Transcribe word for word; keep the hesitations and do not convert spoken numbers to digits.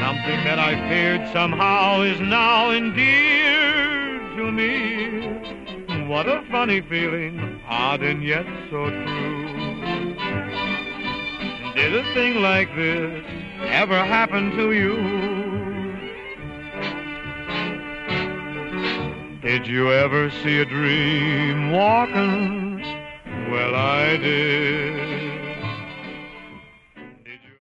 Something that I feared somehow is now endeared to me. What a funny feeling, odd and yet so true. Did a thing like this ever happen to you? Did you ever see a dream walking? Well, I did.